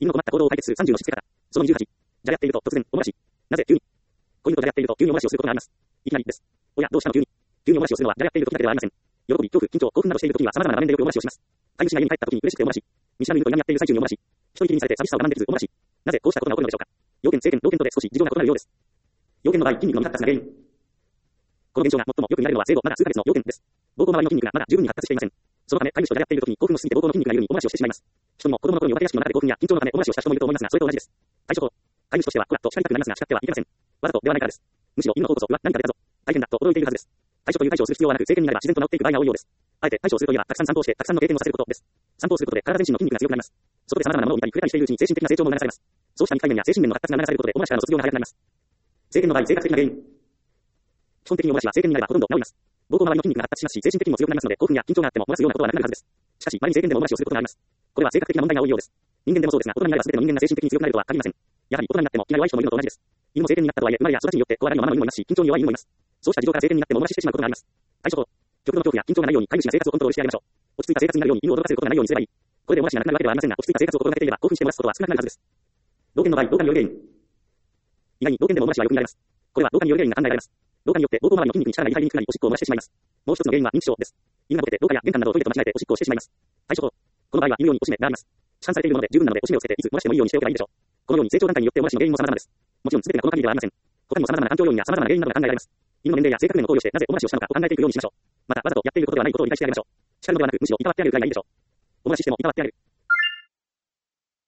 犬の困った行動を解決する30のしつけ方。その28。じゃれ合っていると突然、おもらし。なぜ急に。恋人とじゃれ合っていると急におもらしをすることがあります。いきなりです。おや、どうしたの急に。急におもらしをするのはじゃれ合っている時だけではありません。喜び、恐怖、緊張、興奮などしている時には様々な場面でよくおもらしをします。飼い主が家に帰った時に嬉しくておもらし。見知らぬ犬といがみ合っている最中におもらし。一人きりにされて寂しさを我慢できずおもらし。なぜこうしたことが起こるのでしょうか。要件、制限、要件とで少し事情が異なるようです。要件の場合、筋肉の未発達が原因。この現象が最もよく見られるのは生後まだ数ヶ月の要件です。膀胱周りの筋肉がまだ十分に発達していません。そのため、飼い主とじゃれ合っている時に興奮をしすぎて膀胱の筋肉が緩み、おもらしをしてしまいます。人にも子供の頃にお化け屋敷の中で興奮や緊張のためおもらしをした人もいると思いますが、それと同じです。対処法。飼い主としては、こらと叱りたくなりますが叱ってはいけません。わざとではないからです。むしろ犬の方こそ、うわ、何か出たぞ。大変だと驚いているはずです。対処という対処をする必要はなく、成犬になれば自然と治っていく場合が多いようです。あえて対処をするといえば、たくさん散歩をして、たくさんの経験をさせることです。散歩をすることで体全身の筋肉が強くなります。そこで様々なものを見たり触れたりしているうちに精神的な成長も促されます。そうした肉体面や精神面の発達が促されることで、おもらしからの卒業が早くなります。成犬の場合、生活的な原因。基本的におもらしは成犬になればほとんど治ります。膀胱周りの筋肉が発達しますし、精神的にも強くなりますので、興奮や緊張があっても漏らすようなことはなくなるはずです。しかし、稀に成犬でもおもらしをすることがあります。これは性格的な問題が多いようです。人間でもそうですが、大人になれば全ての人間が精神的に強くなるとは限りません。やはり大人になっても気が弱い人もいるのと同じです。犬も成犬になったとはいえ、生まれや育ちによって怖がりのままの犬もいますし、緊張に弱い犬もいます。そうした事情から成犬になってもおもらししてしまうことがあります。対処法。極度の恐怖や緊張がないように飼い主が生活をコントロールしてあげましょう。落ち着いた生活になるように犬を驚かせることがないようにすればいい。これでおもらしがなくなるわけではありませんが、落ち着いた生活を心がけていれば興奮して漏らすことは少なくなるはずです。老犬の場合、老化による原因。意外に老犬でもおもらしはよく見られます。これは老化による原因が考えられます。老化によって膀胱周りの筋肉に力が入りにくくなり、おしっこを漏らしてしまいます。もう一つの原因は認知症です。犬がボケて廊下や玄関などをトイレと間違えておしっこをしてしまいます。対処法。この場合は犬用におしめがあります。市販されているもので十分なのでおしめをつけていつ漏らしてもいいようにしておけばいいでしょう。このように成長段階によっておもらしの原因も様々です。もちろん全てがこの限りではありません。他にも様々な環境要因や様々な原因などが考えられます。犬の年齢や性格面を考慮してなぜおもらしをしたのかを考えていくようにしましょう。またわざとやっていることではないことを理解してあげましょう。叱るのではなくむしろいたわってあげるくらいがいいでしょう。おもらししてもいたわってあげる。